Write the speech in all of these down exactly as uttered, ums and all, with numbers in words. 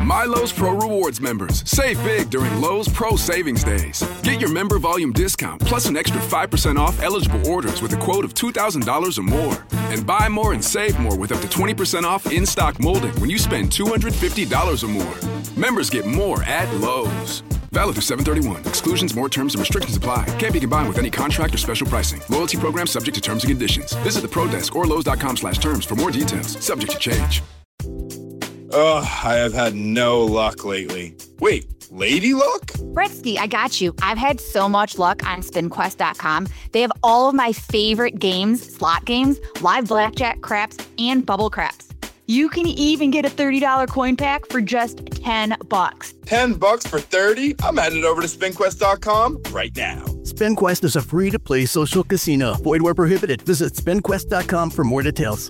My Lowe's Pro Rewards members. Save big during Lowe's Pro Savings Days. Get your member volume discount plus an extra five percent off eligible orders with a quote of two thousand dollars or more. And buy more and save more with up to twenty percent off in-stock molding when you spend two hundred fifty dollars or more. Members get more at Lowe's. Valid through seven thirty-one. Exclusions, more terms, and restrictions apply. Can't be combined with any contract or special pricing. Loyalty program subject to terms and conditions. Visit the Pro Desk or Lowe's.com slash terms for more details. Subject to change. Ugh, I have had no luck lately. Wait, lady luck? Bretsky, I got you. I've had so much luck on spin quest dot com. They have all of my favorite games, slot games, live blackjack, craps, and bubble craps. You can even get a thirty dollars coin pack for just ten bucks. ten bucks for thirty? I'm headed over to spin quest dot com right now. SpinQuest is a free-to-play social casino. Void where prohibited. Visit spin quest dot com for more details.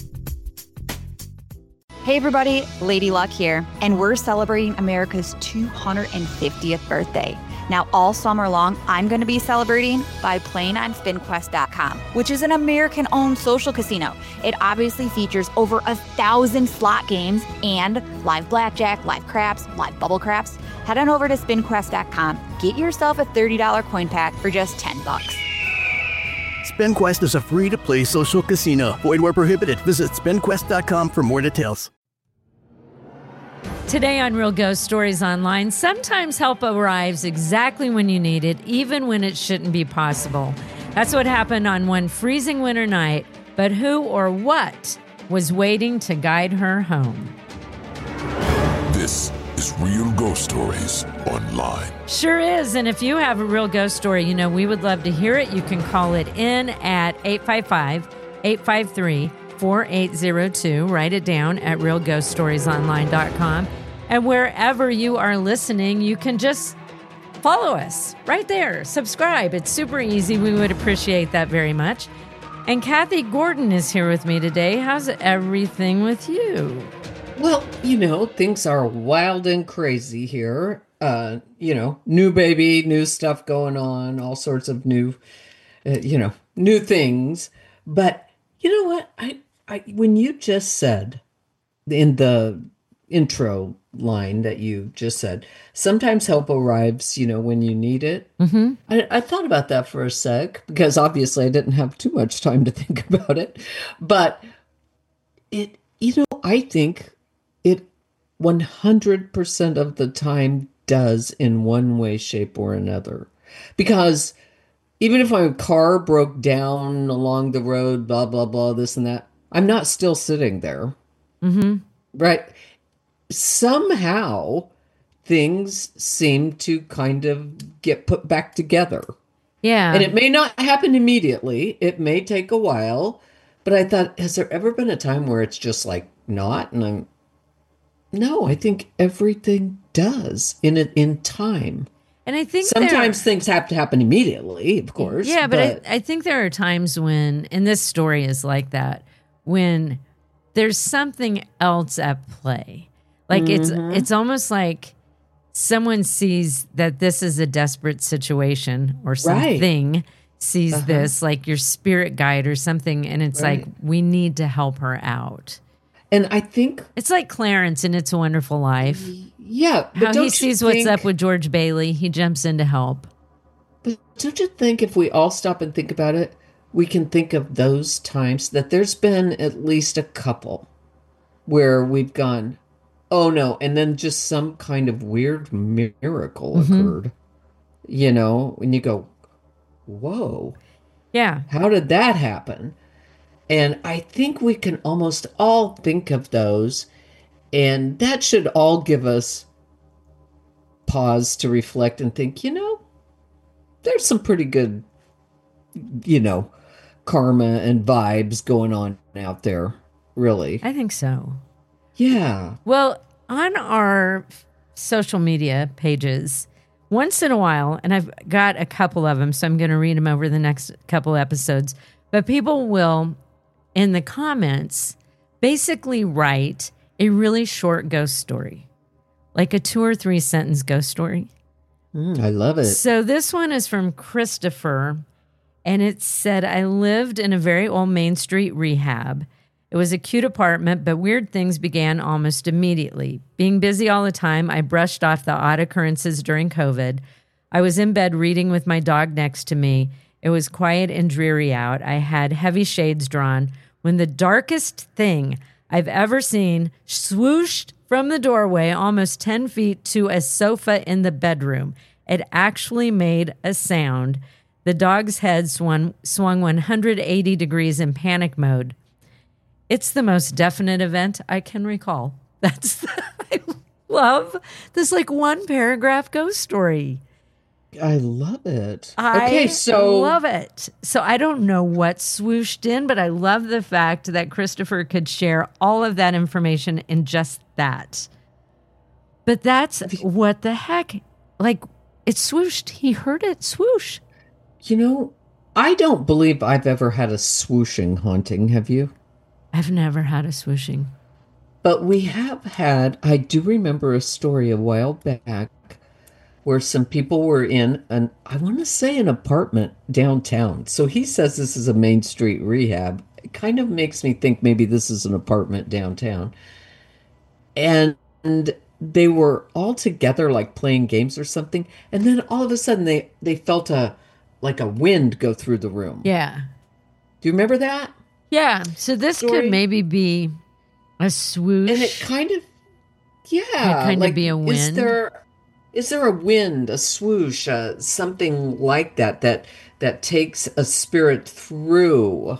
Hey everybody, Lady Luck here, and we're celebrating America's two hundred fiftieth birthday. Now, all summer long, I'm going to be celebrating by playing on spin quest dot com, which is an American-owned social casino. It obviously features over a thousand slot games and live blackjack, live craps, live bubble craps. Head on over to spin quest dot com. Get yourself a thirty dollars coin pack for just ten bucks. SpinQuest is a free-to-play social casino. Void where prohibited. Visit spin quest dot com for more details. Today on Real Ghost Stories Online, sometimes help arrives exactly when you need it, even when it shouldn't be possible. That's what happened on one freezing winter night, but who or what was waiting to guide her home? This is Real Ghost Stories Online. Sure is, and if you have a real ghost story, you know, we would love to hear it. You can call it in at eight five five, eight five three, four eight zero two. Write it down at real ghost stories online dot com. And wherever you are listening, you can just follow us right there. Subscribe. It's super easy. We would appreciate that very much. And Kathy Gordon is here with me today. How's everything with you? Well, you know, things are wild and crazy here. Uh, you know, new baby, new stuff going on, all sorts of new, uh, you know, new things. But you know what? I, I, when you just said in the intro line that you just said, sometimes help arrives, you know, when you need it. Mm-hmm. I, I thought about that for a sec, because obviously I didn't have too much time to think about it. But it, you know, I think it one hundred percent of the time does in one way, shape, or another. Because even if my car broke down along the road, blah, blah, blah, this and that, I'm not still sitting there. Mm-hmm. Right? Somehow things seem to kind of get put back together. Yeah. And it may not happen immediately. It may take a while. But I thought, has there ever been a time where it's just like not? And I'm, no, I think everything does in it in time. And I think sometimes things have to happen immediately, of course. Yeah, but, but I, I think there are times when, and this story is like that, when there's something else at play. Like mm-hmm. it's it's almost like someone sees that this is a desperate situation, or something right. sees uh-huh. this, like your spirit guide or something, and it's right. like, we need to help her out. And I think it's like Clarence in It's a Wonderful Life. Yeah. But how don't he sees think, what's up with George Bailey. He jumps in to help. But don't you think if we all stop and think about it, we can think of those times that there's been at least a couple where we've gone, oh no, and then just some kind of weird miracle mm-hmm. occurred. You know, when you go, whoa. Yeah. How did that happen? And I think we can almost all think of those, and that should all give us pause to reflect and think, you know, there's some pretty good, you know, karma and vibes going on out there, really. I think so. Yeah. Well, on our social media pages, once in a while, and I've got a couple of them, so I'm going to read them over the next couple episodes, but people will, in the comments, basically write a really short ghost story, like a two or three sentence ghost story. Mm, I love it. So this one is from Christopher, and it said, I lived in a very old Main Street rehab, It was a cute apartment, but weird things began almost immediately. Being busy all the time, I brushed off the odd occurrences during COVID. I was in bed reading with my dog next to me. It was quiet and dreary out. I had heavy shades drawn when the darkest thing I've ever seen swooshed from the doorway almost ten feet to a sofa in the bedroom. It actually made a sound. The dog's head swung, swung one hundred eighty degrees in panic mode. It's the most definite event I can recall. That's, I love this like one paragraph ghost story. I love it. I okay, so love it. So I don't know what swooshed in, but I love the fact that Christopher could share all of that information in just that. But that's what the heck? Like, it swooshed. He heard it swoosh. You know, I don't believe I've ever had a swooshing haunting. Have you? I've never had a swooshing. But we have had, I do remember a story a while back where some people were in an, I want to say an apartment downtown. So he says this is a Main Street rehab. It kind of makes me think maybe this is an apartment downtown. And, and they were all together like playing games or something. And then all of a sudden they, they felt a, like a wind go through the room. Yeah. Do you remember that? Yeah. So this story? could maybe be a swoosh. And it kind of, yeah. It kind like, of be a wind. Is there, is there a wind, a swoosh, uh, something like that, that, that takes a spirit through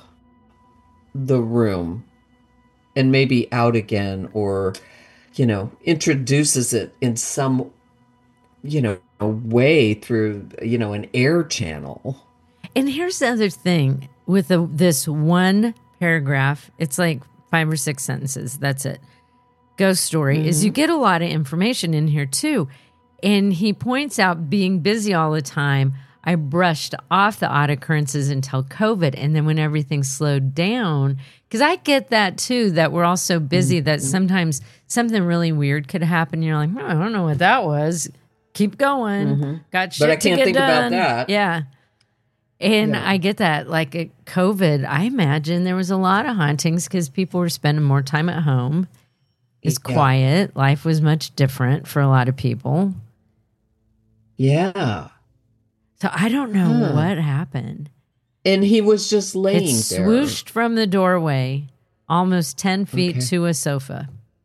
the room and maybe out again, or, you know, introduces it in some, you know, way through, you know, an air channel. And here's the other thing with the, this one paragraph, it's like five or six sentences. That's it. Ghost story mm-hmm. is you get a lot of information in here too. And he points out being busy all the time, I brushed off the odd occurrences until COVID. And then when everything slowed down, because I get that too, that we're all so busy mm-hmm. that sometimes something really weird could happen. You're like, oh, I don't know what that was. Keep going. Mm-hmm. Got shit but I can't to get think done. about that. Yeah. And yeah. I get that. Like at COVID, I imagine there was a lot of hauntings because people were spending more time at home. It's yeah. quiet. Life was much different for a lot of people. Yeah. So I don't know huh. what happened. And he was just laying it there. Swooshed from the doorway almost ten feet okay. to a sofa.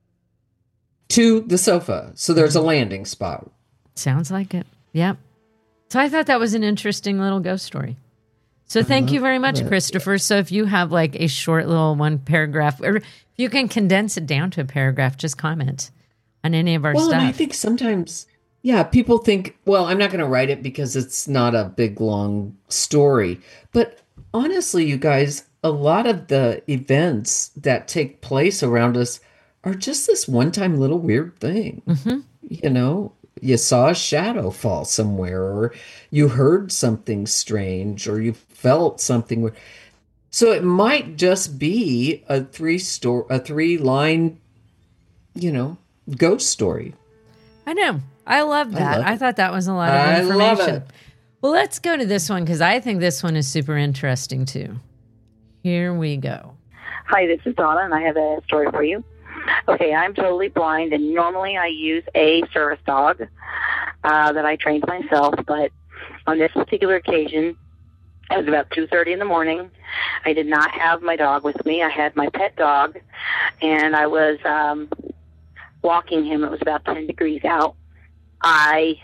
To the sofa. So there's a landing spot. Sounds like it. Yep. So I thought that was an interesting little ghost story. So thank you very much, Christopher. So if you have like a short little one paragraph, or if you can condense it down to a paragraph, just comment on any of our well, stuff. Well, I think sometimes, yeah, people think, well, I'm not going to write it because it's not a big, long story. But honestly, you guys, a lot of the events that take place around us are just this one-time little weird thing. Mm-hmm. You know, you saw a shadow fall somewhere, or you heard something strange, or you felt something weird. So it might just be a three sto- a three-line, you know, ghost story. I know. I love that. I, I thought that was a lot of I information. love it. Well, let's go to this one because I think this one is super interesting too. Here we go. Hi, this is Donna, and I have a story for you. Okay, I'm totally blind, and normally I use a service dog uh, that I trained myself, but on this particular occasion, it was about two thirty in the morning. I did not have my dog with me. I had my pet dog, and I was um, walking him. It was about ten degrees out. I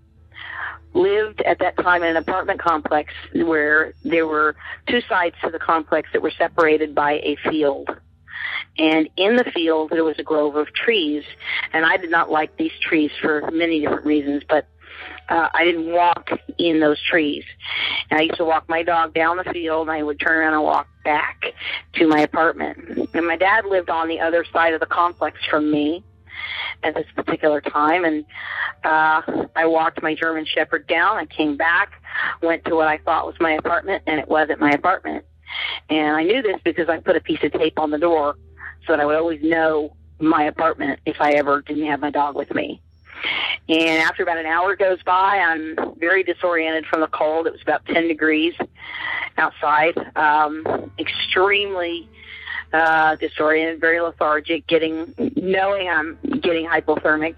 lived at that time in an apartment complex where there were two sides to the complex that were separated by a field. And in the field, there was a grove of trees. And I did not like these trees for many different reasons, but uh, I didn't walk in those trees. And I used to walk my dog down the field, and I would turn around and walk back to my apartment. And my dad lived on the other side of the complex from me at this particular time. And uh, I walked my German Shepherd down. I came back, went to what I thought was my apartment, and it wasn't my apartment. And I knew this because I put a piece of tape on the door so that I would always know my apartment if I ever didn't have my dog with me. And after about an hour goes by, I'm very disoriented from the cold. It was about ten degrees outside, um, extremely uh, disoriented, very lethargic, getting, knowing I'm getting hypothermic.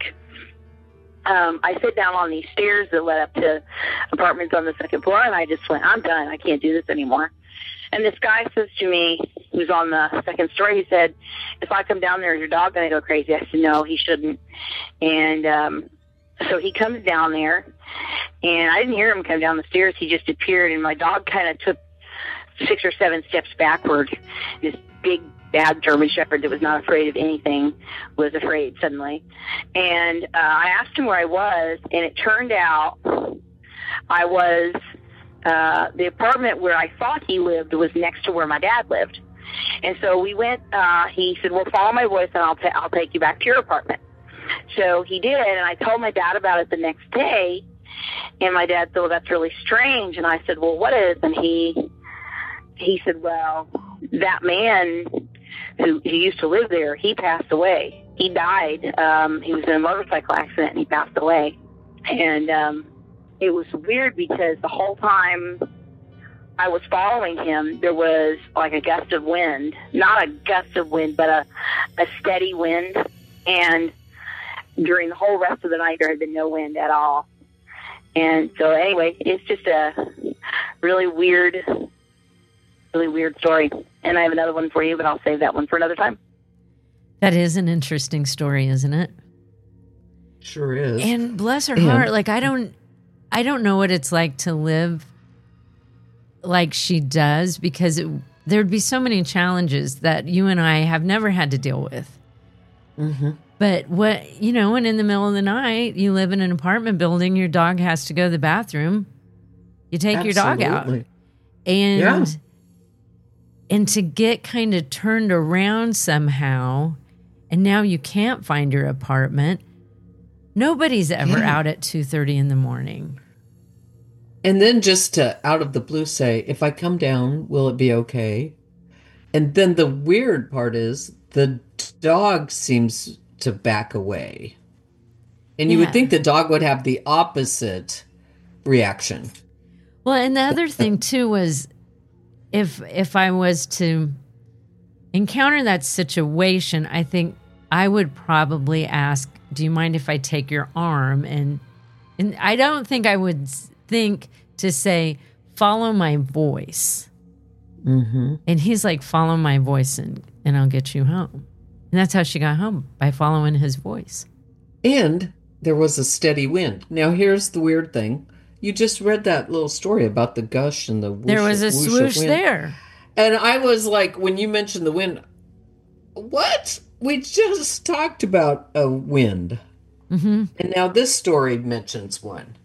Um, I sit down on these stairs that led up to apartments on the second floor, and I just went, I'm done. I can't do this anymore. And this guy says to me, who's on the second story, he said, if I come down there, is your dog going to go crazy? I said, no, he shouldn't. And um, so he comes down there, and I didn't hear him come down the stairs. He just appeared, and my dog kind of took six or seven steps backward. This big, bad German Shepherd that was not afraid of anything was afraid suddenly. And uh, I asked him where I was, and it turned out I was, uh, the apartment where I thought he lived was next to where my dad lived. And so we went, uh, he said, well, follow my voice and I'll, ta- I'll take you back to your apartment. So he did, and I told my dad about it the next day, and my dad said, well, that's really strange. And I said, well, what is? And he, he said, well, that man who, who used to live there, he passed away. He died. Um, he was in a motorcycle accident, and he passed away. And um, it was weird because the whole time I was following him, there was like a gust of wind. Not a gust of wind, but a, a steady wind. And during the whole rest of the night, there had been no wind at all. And so anyway, it's just a really weird, really weird story. And I have another one for you, but I'll save that one for another time. That is an interesting story, isn't it? Sure is. And bless her and, heart, like I don't, I don't know what it's like to live like she does, because it, there'd be so many challenges that you and I have never had to deal with. Mm-hmm. But what, you know, when in the middle of the night, you live in an apartment building, your dog has to go to the bathroom, you take Absolutely. your dog out. And, yeah. and to get kind of turned around somehow, and now you can't find your apartment. Nobody's ever yeah. out at two thirty in the morning. And then just to, out of the blue, say, if I come down, will it be okay? And then the weird part is the dog seems to back away. And you yeah. would think the dog would have the opposite reaction. Well, and the other thing, too, was if if I was to encounter that situation, I think I would probably ask, do you mind if I take your arm? And and I don't think I would think to say, follow my voice. Mm-hmm. And he's like, follow my voice and, and I'll get you home. And that's how she got home, by following his voice. And there was a steady wind. Now, here's the weird thing. You just read that little story about the gush and the whoosh. There was a whoosh swoosh wind. there. And I was like, when you mentioned the wind, what? We just talked about a wind. Mm-hmm. And now this story mentions one.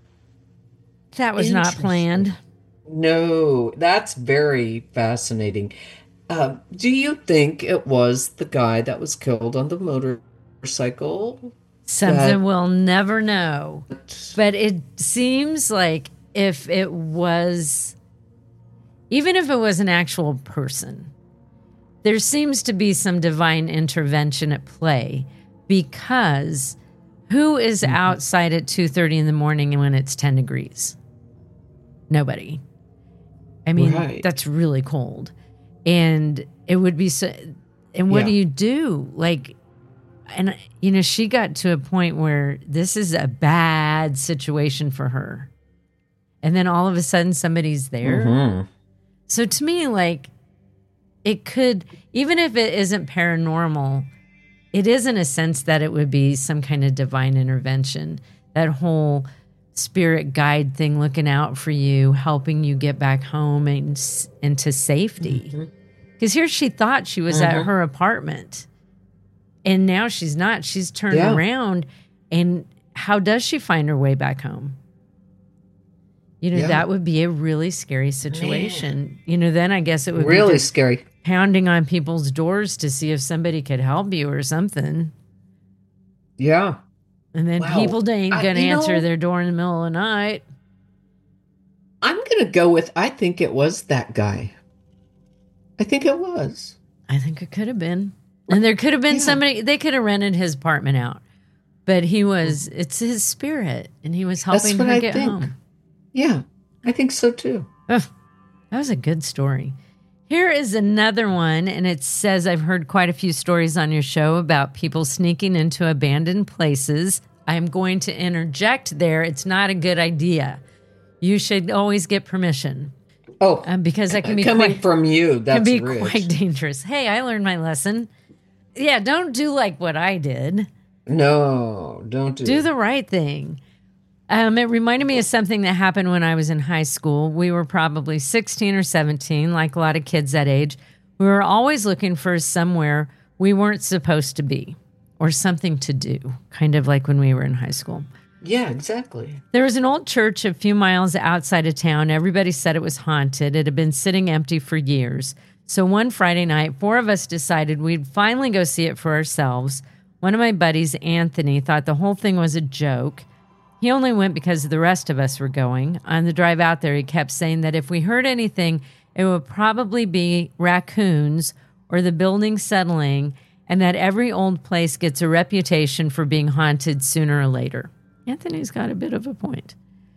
That was not planned. No, that's very fascinating. Uh, do you think it was the guy that was killed on the motorcycle? Something that... we'll never know. But it seems like if it was, even if it was an actual person, there seems to be some divine intervention at play, because who is mm-hmm. outside at two thirty in the morning when it's ten degrees? Nobody. I mean, right. that's really cold. And it would be so, and what yeah. do you do? Like, and, you know, she got to a point where this is a bad situation for her. And then all of a sudden somebody's there. Mm-hmm. So to me, like, it could, even if it isn't paranormal, it is in a sense that it would be some kind of divine intervention. That whole spirit guide thing, looking out for you, helping you get back home and into safety. Because mm-hmm. here she thought she was mm-hmm. at her apartment, and now she's not. She's turned yeah. around, and how does she find her way back home? You know, yeah. that would be a really scary situation. Man. You know, then I guess it would really be just scary, pounding on people's doors to see if somebody could help you or something. Yeah. And then wow. people ain't going to answer know, their door in the middle of the night. I'm going to go with, I think it was that guy. I think it was. I think it could have been. And there could have been yeah. somebody, they could have rented his apartment out. But he was, it's his spirit. And he was helping her I get think. home. Yeah, I think so too. Ugh, that was a good story. Here is another one, and it says, I've heard quite a few stories on your show about people sneaking into abandoned places. I'm going to interject there. It's not a good idea. You should always get permission. Oh, um, because that can be coming quite, from you. That's can be rich. quite dangerous. Hey, I learned my lesson. Yeah, don't do like what I did. No, don't do. Do the right thing. Um, it reminded me of something that happened when I was in high school. We were probably sixteen or seventeen, like a lot of kids that age. We were always looking for somewhere we weren't supposed to be or something to do, kind of like when we were in high school. Yeah, exactly. There was an old church a few miles outside of town. Everybody said it was haunted. It had been sitting empty for years. So one Friday night, four of us decided we'd finally go see it for ourselves. One of my buddies, Anthony, thought the whole thing was a joke. He only went because the rest of us were going. On the drive out there, he kept saying that if we heard anything, it would probably be raccoons or the building settling, and that every old place gets a reputation for being haunted sooner or later. Anthony's got a bit of a point.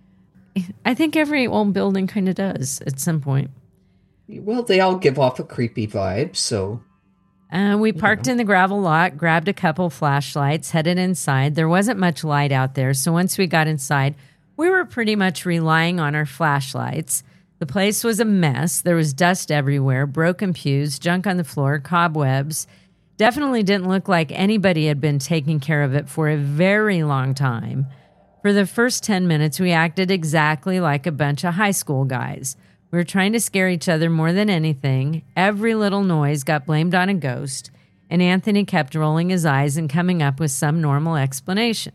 I think every old building kind of does at some point. Well, they all give off a creepy vibe, so... Uh, we parked in the gravel lot, grabbed a couple flashlights, headed inside. There wasn't much light out there, so once we got inside, we were pretty much relying on our flashlights. The place was a mess. There was dust everywhere, broken pews, junk on the floor, cobwebs. Definitely didn't look like anybody had been taking care of it for a very long time. For the first ten minutes, we acted exactly like a bunch of high school guys. We were trying to scare each other more than anything. Every little noise got blamed on a ghost, and Anthony kept rolling his eyes and coming up with some normal explanation.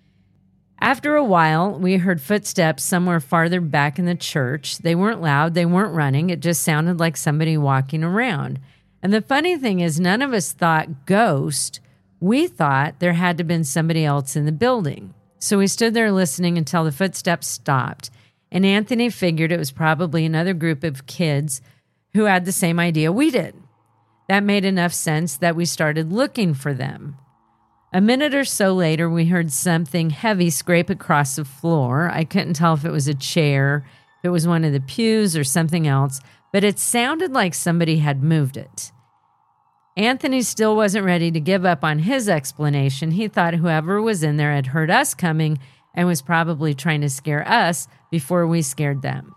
After a while, we heard footsteps somewhere farther back in the church. They weren't loud, they weren't running. It just sounded like somebody walking around. And the funny thing is, none of us thought ghost. We thought there had to have been somebody else in the building. So we stood there listening until the footsteps stopped. And Anthony figured it was probably another group of kids who had the same idea we did. That made enough sense that we started looking for them. A minute or so later, we heard something heavy scrape across the floor. I couldn't tell if it was a chair, if it was one of the pews or something else, but it sounded like somebody had moved it. Anthony still wasn't ready to give up on his explanation. He thought whoever was in there had heard us coming and was probably trying to scare us before we scared them.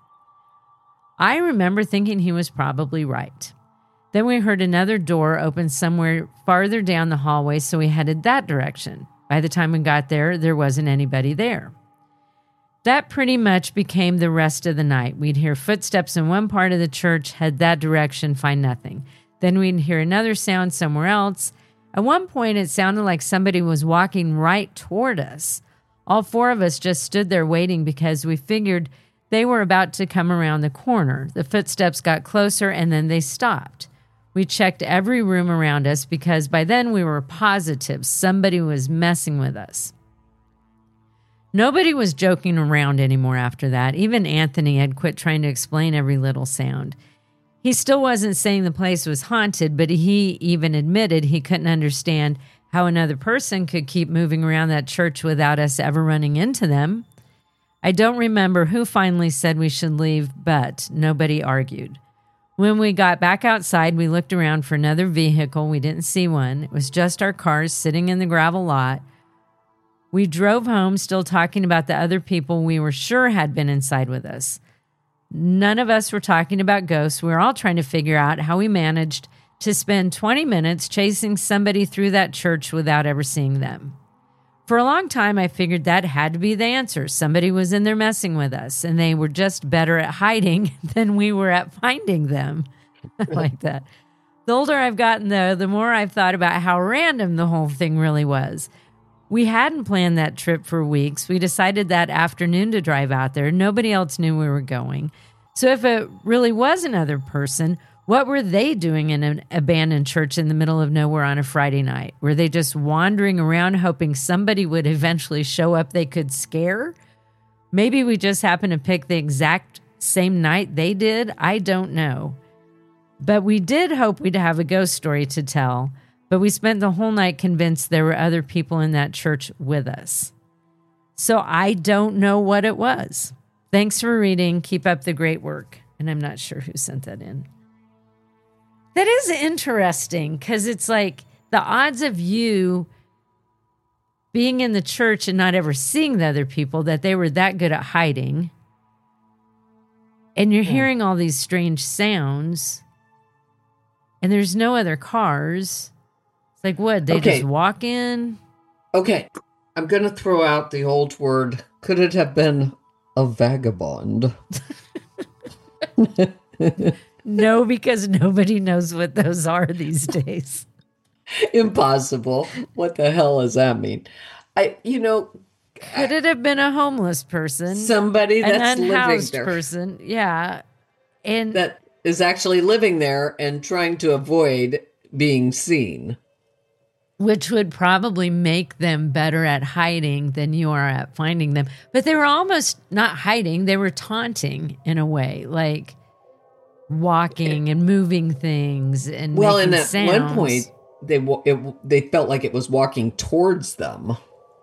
I remember thinking he was probably right. Then we heard another door open somewhere farther down the hallway, so we headed that direction. By the time we got there, there wasn't anybody there. That pretty much became the rest of the night. We'd hear footsteps in one part of the church, head that direction, find nothing. Then we'd hear another sound somewhere else. At one point, it sounded like somebody was walking right toward us. All four of us just stood there waiting because we figured they were about to come around the corner. The footsteps got closer and then they stopped. We checked every room around us because by then we were positive somebody was messing with us. Nobody was joking around anymore after that. Even Anthony had quit trying to explain every little sound. He still wasn't saying the place was haunted, but he even admitted he couldn't understand how another person could keep moving around that church without us ever running into them. I don't remember who finally said we should leave, but nobody argued. When we got back outside, we looked around for another vehicle. We didn't see one. It was just our cars sitting in the gravel lot. We drove home still talking about the other people we were sure had been inside with us. None of us were talking about ghosts. We were all trying to figure out how we managed to spend twenty minutes chasing somebody through that church without ever seeing them. For a long time, I figured that had to be the answer. Somebody was in there messing with us, and they were just better at hiding than we were at finding them. I like that. The older I've gotten, though, the more I've thought about how random the whole thing really was. We hadn't planned that trip for weeks. We decided that afternoon to drive out there. Nobody else knew we were going. So if it really was another person, what were they doing in an abandoned church in the middle of nowhere on a Friday night? Were they just wandering around hoping somebody would eventually show up they could scare? Maybe we just happened to pick the exact same night they did. I don't know. But we did hope we'd have a ghost story to tell. But we spent the whole night convinced there were other people in that church with us. So I don't know what it was. Thanks for reading. Keep up the great work. And I'm not sure who sent that in. That is interesting because it's like the odds of you being in the church and not ever seeing the other people, that they were that good at hiding. And you're yeah. hearing all these strange sounds and there's no other cars. It's like, what? They okay. just walk in? Okay. I'm going to throw out the old word. Could it have been a vagabond? No, because nobody knows what those are these days. Impossible. What the hell does that mean? I, you know, could it have been a homeless person? Somebody that's an unhoused living there. person, yeah, and that is actually living there and trying to avoid being seen, which would probably make them better at hiding than you are at finding them. But they were almost not hiding; they were taunting in a way, like walking and moving things and well, making and at sounds. one point. They it, they felt like it was walking towards them,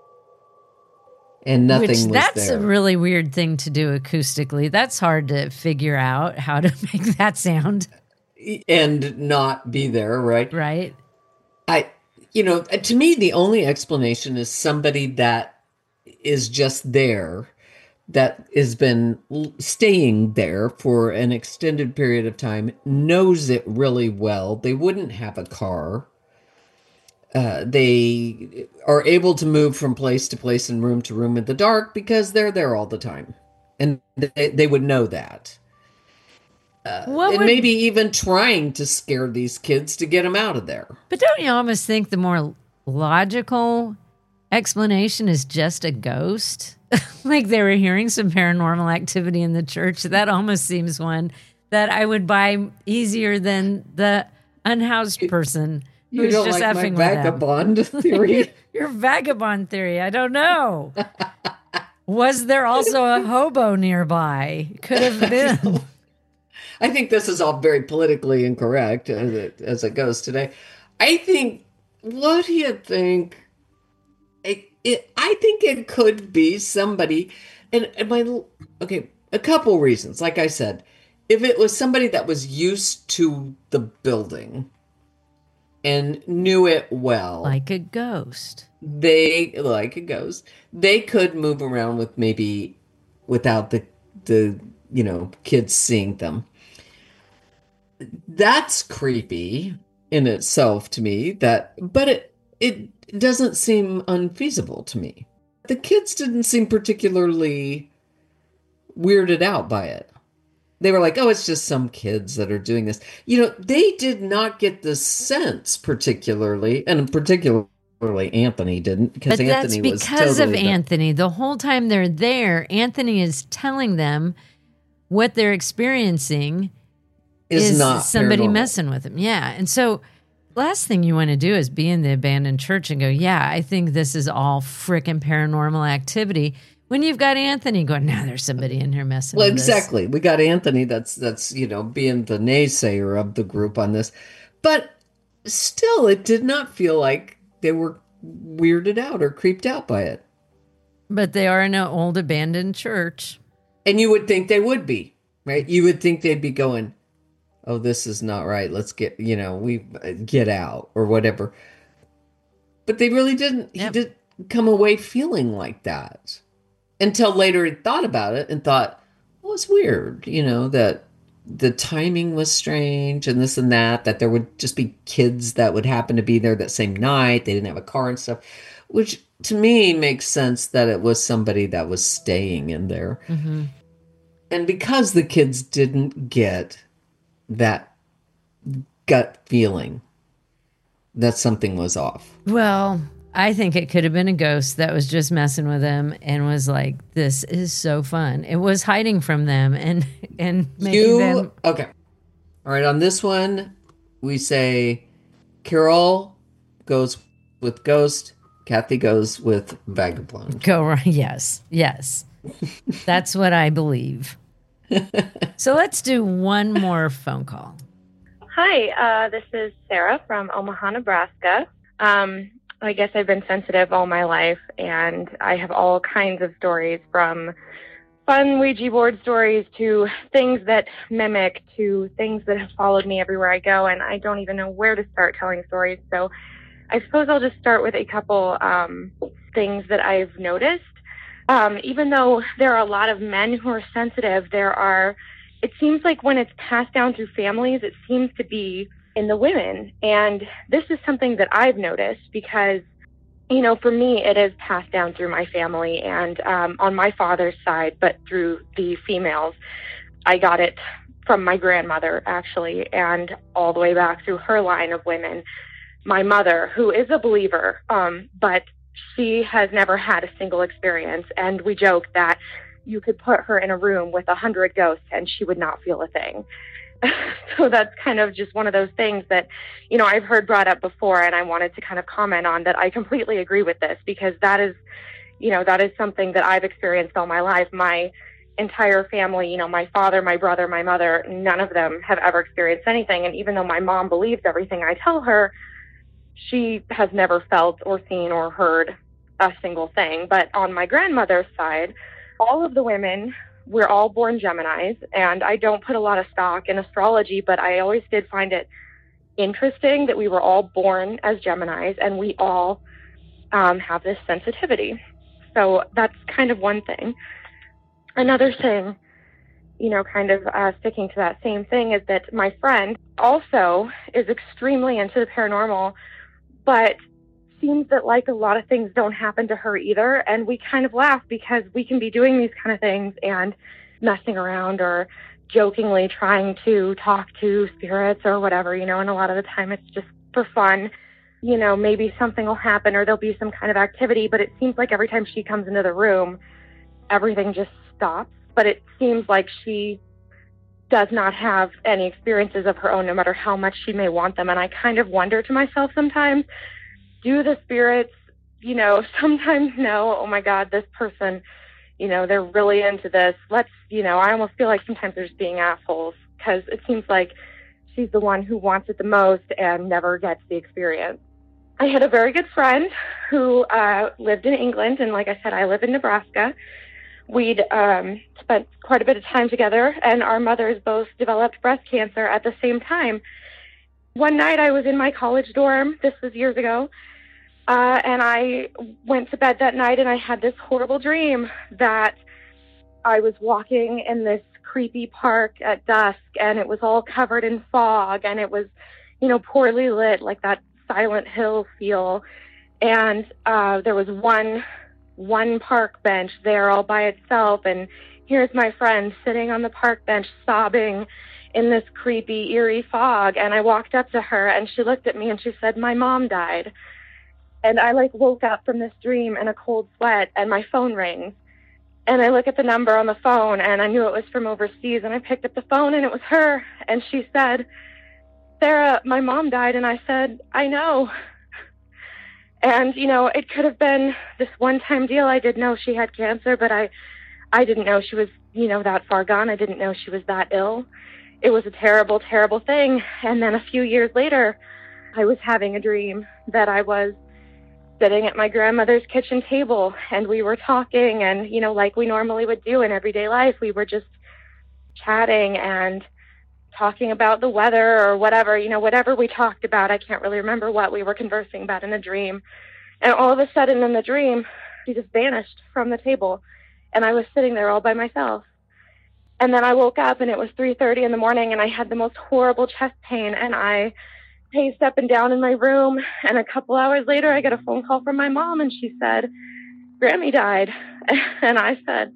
and nothing Which, was that's there. a really weird thing to do acoustically. That's hard to figure out how to make that sound and not be there, right? Right. I, you know, to me, the only explanation is somebody that is just there, that has been staying there for an extended period of time, knows it really well. They wouldn't have a car. Uh, they are able to move from place to place and room to room in the dark because they're there all the time. And they, they would know that. Uh, and would, maybe even trying to scare these kids to get them out of there. But don't you almost think the more logical explanation is just a ghost? Like they were hearing some paranormal activity in the church. That almost seems one that I would buy easier than the unhoused person. You who's don't just like effing my vagabond theory? Your vagabond theory. I don't know. Was there also a hobo nearby? Could have been. I think this is all very politically incorrect as it, as it goes today. I think, what do you think? It, it, I think it could be somebody, and, and my, okay, a couple reasons. Like I said, if it was somebody that was used to the building and knew it well. Like a ghost. They, like a ghost, they could move around with maybe without the, the, you know, kids seeing them. That's creepy in itself to me, that, but it, it doesn't seem unfeasible to me. The kids didn't seem particularly weirded out by it. They were like, oh, it's just some kids that are doing this. You know, they did not get the sense particularly, and particularly Anthony didn't, because but Anthony that's was because totally of Anthony. The whole time they're there, Anthony is telling them what they're experiencing is, is not somebody paranormal. Messing with them. Yeah. And so last thing you want to do is be in the abandoned church and go, yeah, I think this is all frickin' paranormal activity. When you've got Anthony going, now there's somebody in here messing well, with us. Well, exactly. We got Anthony that's, that's, you know, being the naysayer of the group on this. But still, it did not feel like they were weirded out or creeped out by it. But they are in an old abandoned church. And you would think they would be, right? You would think they'd be going, oh, this is not right. Let's get, you know, we get out or whatever. But they really didn't. Yep. He didn't come away feeling like that. Until later he thought about it and thought, well, it's weird, you know, that the timing was strange and this and that, that there would just be kids that would happen to be there that same night. They didn't have a car and stuff, which to me makes sense that it was somebody that was staying in there. Mm-hmm. And because the kids didn't get that gut feeling that something was off. Well, I think it could have been a ghost that was just messing with them and was like, this is so fun. It was hiding from them and, and making you, them. Okay. All right. On this one, we say Carol goes with ghost. Kathy goes with vagabond. Go right. Yes. Yes. That's what I believe. So let's do one more phone call. Hi, uh, this is Sarah from Omaha, Nebraska. Um, I guess I've been sensitive all my life, and I have all kinds of stories from fun Ouija board stories to things that mimic to things that have followed me everywhere I go, and I don't even know where to start telling stories. So I suppose I'll just start with a couple um, things that I've noticed. Um, even though there are a lot of men who are sensitive, there are, it seems like when it's passed down through families, it seems to be in the women. And this is something that I've noticed because, you know, for me, it is passed down through my family and um, on my father's side, but through the females. I got it from my grandmother, actually, and all the way back through her line of women. My mother, who is a believer, um, but she has never had a single experience. And we joke that you could put her in a room with a hundred ghosts and she would not feel a thing. So that's kind of just one of those things that, you know, I've heard brought up before, and I wanted to kind of comment on that. I completely agree with this because that is, you know, that is something that I've experienced all my life. My entire family, you know, my father, my brother, my mother, none of them have ever experienced anything. And even though my mom believes everything I tell her, she has never felt or seen or heard a single thing. But on my grandmother's side, all of the women, we're all born Geminis, and I don't put a lot of stock in astrology, but I always did find it interesting that we were all born as Geminis, and we all um, have this sensitivity. So that's kind of one thing. Another thing, you know, kind of uh, sticking to that same thing, is that my friend also is extremely into the paranormal, but seems that like a lot of things don't happen to her either. And we kind of laugh because we can be doing these kind of things and messing around or jokingly trying to talk to spirits or whatever, you know, and a lot of the time it's just for fun. You know, maybe something will happen or there'll be some kind of activity, but it seems like every time she comes into the room, everything just stops. But it seems like she does not have any experiences of her own, no matter how much she may want them. And I kind of wonder to myself sometimes, do the spirits, you know, sometimes know, oh my God, this person, you know, they're really into this. Let's, you know, I almost feel like sometimes they're just being assholes because it seems like she's the one who wants it the most and never gets the experience. I had a very good friend who uh, lived in England. And like I said, I live in Nebraska. We'd um, spent quite a bit of time together, and our mothers both developed breast cancer at the same time. One night I was in my college dorm, this was years ago, uh, and I went to bed that night and I had this horrible dream that I was walking in this creepy park at dusk, and it was all covered in fog, and it was, you know, poorly lit, like that Silent Hill feel. And uh, there was one one park bench there all by itself, and here's my friend sitting on the park bench sobbing in this creepy, eerie fog. And I walked up to her and she looked at me and she said, "My mom died." And I like woke up from this dream in a cold sweat, and my phone rings. And I look at the number on the phone, and I knew it was from overseas, and I picked up the phone and it was her. And she said, "Sarah, my mom died." And I said, "I know." And, you know, it could have been this one-time deal. I did know she had cancer, but I, I didn't know she was, you know, that far gone. I didn't know she was that ill. It was a terrible, terrible thing. And then a few years later, I was having a dream that I was sitting at my grandmother's kitchen table, and we were talking, and, you know, like we normally would do in everyday life, we were just chatting and talking about the weather or whatever, you know, whatever we talked about. I can't really remember what we were conversing about in the dream. And all of a sudden in the dream, she just vanished from the table, and I was sitting there all by myself. And then I woke up, and it was three thirty in the morning, and I had the most horrible chest pain, and I paced up and down in my room. And a couple hours later, I got a phone call from my mom, and she said, "Grammy died." And I said,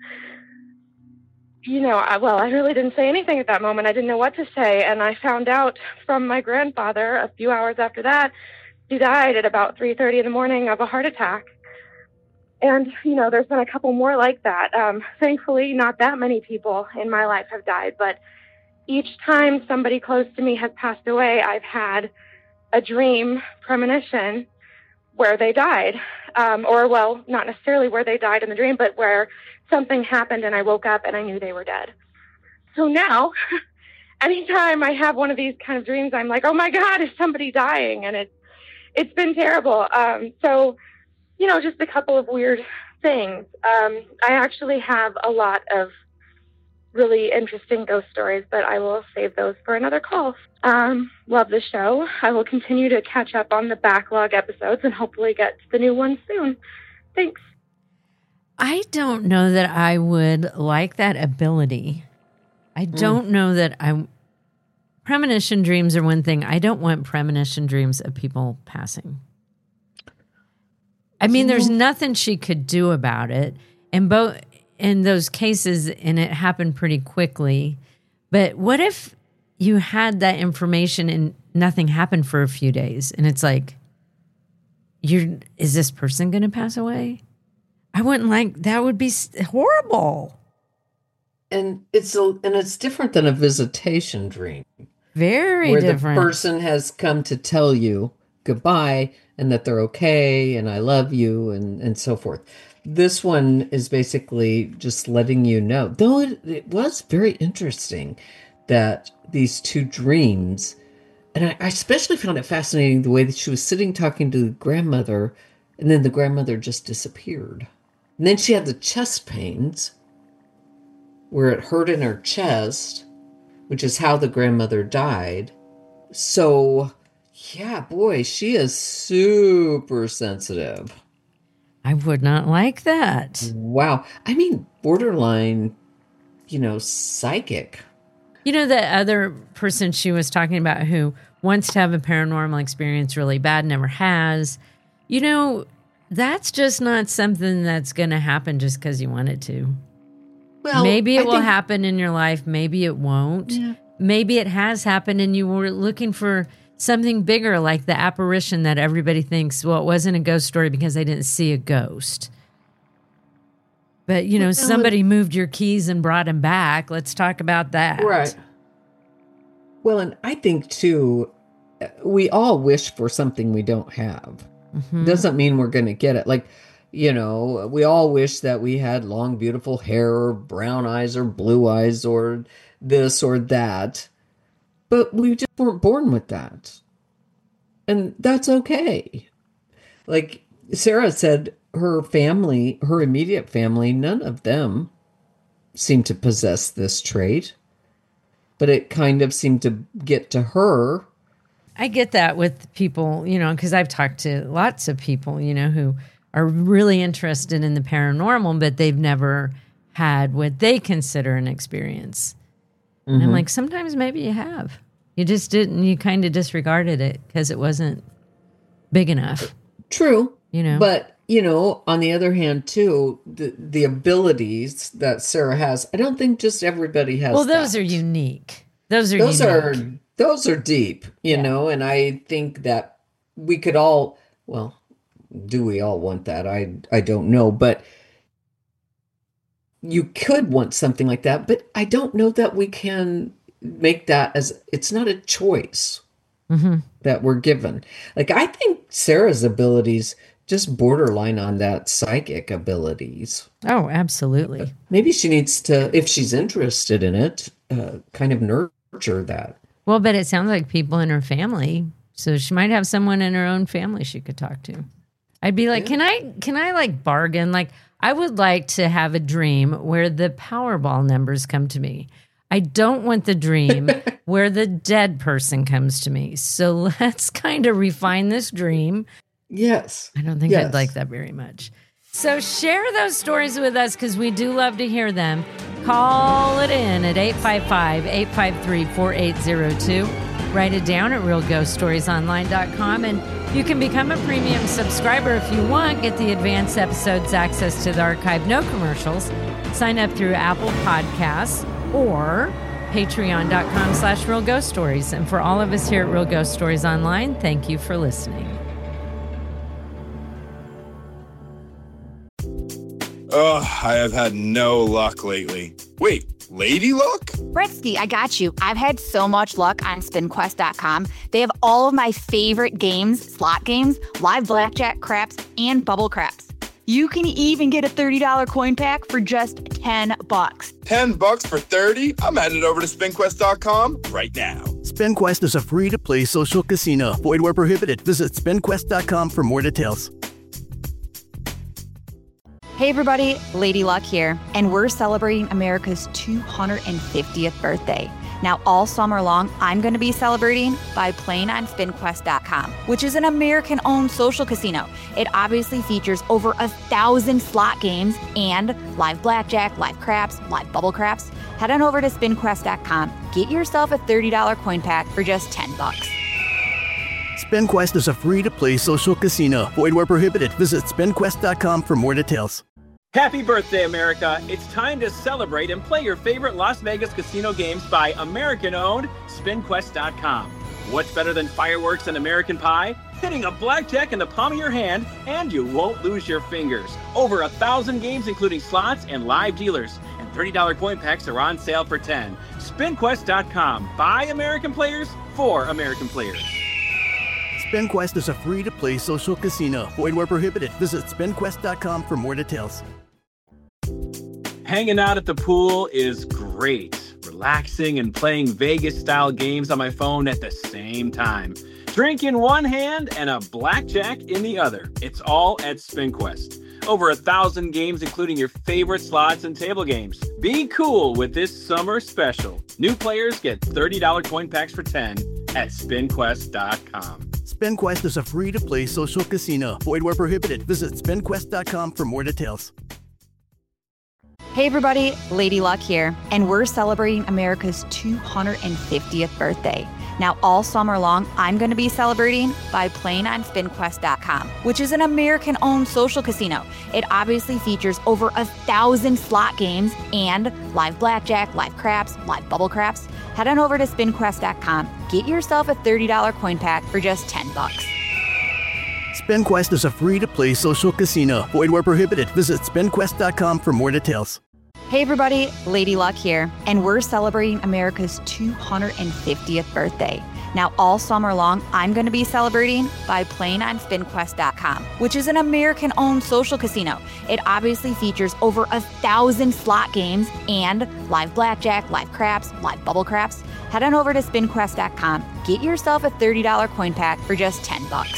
you know, I, well, I really didn't say anything at that moment. I didn't know what to say. And I found out from my grandfather a few hours after that, he died at about three thirty in the morning of a heart attack. And, you know, there's been a couple more like that. Um, thankfully, not that many people in my life have died, but each time somebody close to me has passed away, I've had a dream premonition where they died. Um, or, well, not necessarily where they died in the dream, but where something happened and I woke up and I knew they were dead. So now, anytime I have one of these kind of dreams, I'm like, oh my God, is somebody dying? And it's, it's been terrible. Um, so, you know, just a couple of weird things. Um, I actually have a lot of really interesting ghost stories, but I will save those for another call. Um, love the show. I will continue to catch up on the backlog episodes and hopefully get to the new ones soon. Thanks. I don't know that I would like that ability. I don't mm. know that I... Premonition dreams are one thing. I don't want premonition dreams of people passing. I mean, there's nothing she could do about it. And both in those cases, and it happened pretty quickly. But what if you had that information and nothing happened for a few days? And it's like, you're, is this person going to pass away? I wouldn't like, that would be horrible. And it's a, and it's different than a visitation dream. Very where different. The person has come to tell you goodbye and that they're okay and I love you and, and so forth. This one is basically just letting you know. Though it, it was very interesting that these two dreams, and I, I especially found it fascinating the way that she was sitting talking to the grandmother and then the grandmother just disappeared. And then she had the chest pains where it hurt in her chest, which is how the grandmother died. So, yeah, boy, she is super sensitive. I would not like that. Wow. I mean, borderline, you know, psychic. You know, the other person she was talking about who wants to have a paranormal experience really bad, never has. You know, that's just not something that's going to happen just because you want it to. Well, maybe it I will think, happen in your life. Maybe it won't. Yeah. Maybe it has happened and you were looking for something bigger, like the apparition that everybody thinks, well, it wasn't a ghost story because they didn't see a ghost. But, you know, well, somebody moved your keys and brought them back. Let's talk about that. Right. Well, and I think, too, we all wish for something we don't have. Mm-hmm. Doesn't mean we're going to get it. Like, you know, we all wish that we had long, beautiful hair or brown eyes or blue eyes or this or that. But we just weren't born with that. And that's okay. Like Sarah said, her family, her immediate family, none of them seemed to possess this trait. But it kind of seemed to get to her. I get that with people, you know, because I've talked to lots of people, you know, who are really interested in the paranormal, but they've never had what they consider an experience. Mm-hmm. And I'm like, sometimes maybe you have. You just didn't, you kind of disregarded it because it wasn't big enough. True. You know, but, you know, on the other hand, too, the, the abilities that Sarah has, I don't think just everybody has. Well, those that. are unique. Those are those unique. are those are deep, you yeah. know, and I think that we could all, well, do we all want that? I I don't know, but you could want something like that, but I don't know that we can make that as, it's not a choice mm-hmm. that we're given. Like, I think Sarah's abilities just borderline on that psychic abilities. Oh, absolutely. Maybe she needs to, if she's interested in it, uh, kind of nurture that. Well, but it sounds like people in her family, so she might have someone in her own family she could talk to. I'd be like, yeah. can I, can I like bargain? Like, I would like to have a dream where the Powerball numbers come to me. I don't want the dream where the dead person comes to me. So let's kind of refine this dream. Yes. I don't think yes. I'd like that very much. So share those stories with us because we do love to hear them. Call it in at eight five five, eight five three, four eight zero two. Write it down at real ghost stories online dot com. And you can become a premium subscriber if you want. Get the advanced episodes, access to the archive, no commercials. Sign up through Apple Podcasts or patreon.com slash real ghost stories. And for all of us here at Real Ghost Stories Online, thank you for listening. Ugh, I have had no luck lately. Wait, lady luck? Britsky, I got you. I've had so much luck on spin quest dot com. They have all of my favorite games, slot games, live blackjack, craps, and bubble craps. You can even get a thirty dollars coin pack for just ten bucks. ten bucks for thirty? I'm headed over to spin quest dot com right now. SpinQuest is a free-to-play social casino. Void where prohibited. Visit spin quest dot com for more details. Hey everybody, Lady Luck here, and we're celebrating America's two hundred fiftieth birthday. Now, all summer long, I'm going to be celebrating by playing on Spin Quest dot com, which is an American-owned social casino. It obviously features over a thousand slot games and live blackjack, live craps, live bubble craps. Head on over to Spin Quest dot com. Get yourself a thirty dollars coin pack for just ten bucks. SpinQuest is a free-to-play social casino. Void where prohibited. Visit Spin Quest dot com for more details. Happy birthday, America. It's time to celebrate and play your favorite Las Vegas casino games by American-owned Spin Quest dot com. What's better than fireworks and American Pie? Hitting a blackjack in the palm of your hand, and you won't lose your fingers. Over a thousand games, including slots and live dealers. And thirty dollars coin packs are on sale for ten dollars. Spin Quest dot com. By American players, for American players. SpinQuest is a free-to-play social casino. Void where prohibited. Visit Spin Quest dot com for more details. Hanging out at the pool is great. Relaxing and playing Vegas-style games on my phone at the same time. Drink in one hand and a blackjack in the other. It's all at SpinQuest. Over a thousand games, including your favorite slots and table games. Be cool with this summer special. New players get thirty dollars coin packs for ten dollars at Spin Quest dot com. SpinQuest is a free-to-play social casino. Void where prohibited. Visit Spin Quest dot com for more details. Hey everybody, Lady Luck here, and we're celebrating America's two hundred fiftieth birthday. Now, all summer long, I'm going to be celebrating by playing on Spin Quest dot com, which is an American-owned social casino. It obviously features over a thousand slot games and live blackjack, live craps, live bubble craps. Head on over to Spin Quest dot com. Get yourself a thirty dollars coin pack for just ten bucks. SpinQuest is a free-to-play social casino. Void where prohibited. Visit Spin Quest dot com for more details. Hey everybody, Lady Luck here, and we're celebrating America's two hundred fiftieth birthday. Now, all summer long, I'm going to be celebrating by playing on Spin Quest dot com, which is an American-owned social casino. It obviously features over a thousand slot games and live blackjack, live craps, live bubble craps. Head on over to Spin Quest dot com. Get yourself a thirty dollars coin pack for just ten bucks.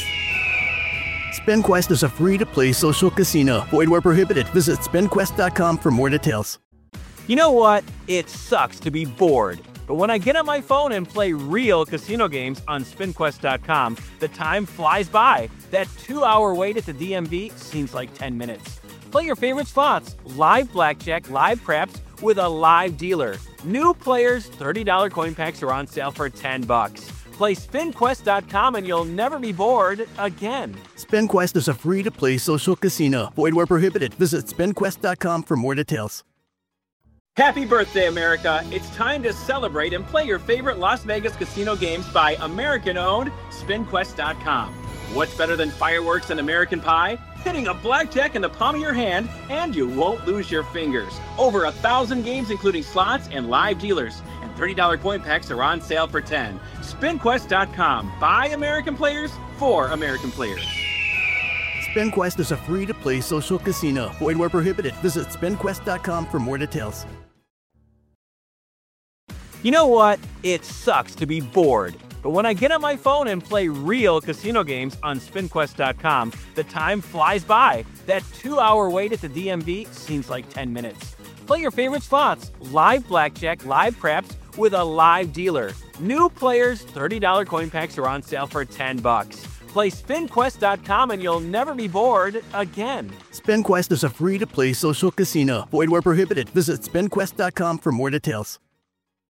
SpinQuest is a free-to-play social casino. Void where prohibited. Visit Spin Quest dot com for more details. You know what? It sucks to be bored. But when I get on my phone and play real casino games on Spin Quest dot com, the time flies by. That two-hour wait at the D M V seems like ten minutes. Play your favorite slots, live blackjack, live craps, with a live dealer. New players, thirty dollars coin packs are on sale for ten bucks. Play Spin Quest dot com and you'll never be bored again. SpinQuest is a free-to-play social casino. Void where prohibited. Visit Spin Quest dot com for more details. Happy birthday, America. It's time to celebrate and play your favorite Las Vegas casino games by American-owned Spin Quest dot com. What's better than fireworks and American Pie? Hitting a blackjack in the palm of your hand, and you won't lose your fingers. Over a thousand games, including slots and live dealers. And thirty dollars coin packs are on sale for ten dollars. Spin Quest dot com. By American players, for American players. SpinQuest is a free-to-play social casino. Void where prohibited. Visit Spin Quest dot com for more details. You know what? It sucks to be bored. But when I get on my phone and play real casino games on Spin Quest dot com, the time flies by. That two-hour wait at the D M V seems like ten minutes. Play your favorite slots, live blackjack, live craps, with a live dealer. New players, thirty dollars coin packs are on sale for ten bucks. Play Spin Quest dot com and you'll never be bored again. SpinQuest is a free-to-play social casino. Void where prohibited. Visit Spin Quest dot com for more details.